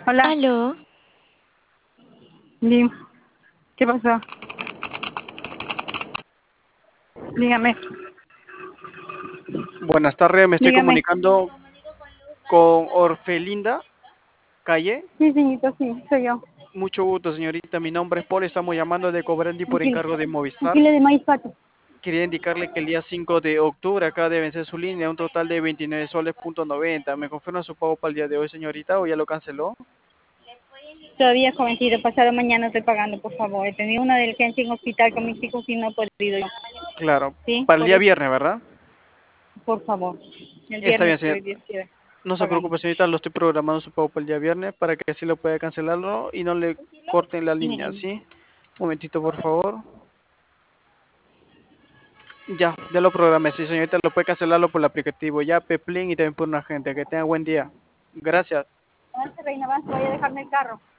Hola, Aló, Lim, ¿qué pasó? Dígame, Buenas tardes, me estoy dígame. comunicando con Orfelinda Calle. Sí, señorito, sí, soy yo. Mucho gusto, señorita. Mi nombre es Paul. Estamos llamando de Cobrandi Un por kilo, encargo de un Movistar. kilo de maíz pato. Quería indicarle que el día 5 de octubre acá debe vencer su línea, un total de 29 soles punto 90. ¿Me confirma su pago para el día de hoy, señorita, o ya lo canceló? Todavía jovencito, pasado mañana estoy pagando, por favor. He tenido una diligencia en hospital con mis hijos y no he podido. Claro, Sí, para el por día eso, viernes, ¿verdad? por favor. El Está bien, viernes señor. estoy, Dios quiera, No se pagando. preocupe, señorita, lo estoy programando su pago para el día viernes para que así lo pueda cancelarlo y no le corten la línea, Sí. ¿sí? Un momentito, por favor. Ya lo programé, sí, señorita, lo puede cancelarlo por el aplicativo, ya, Peplin y también por un agente. Que tenga buen día. Gracias. Avance, reina, avance, voy a dejarme el carro.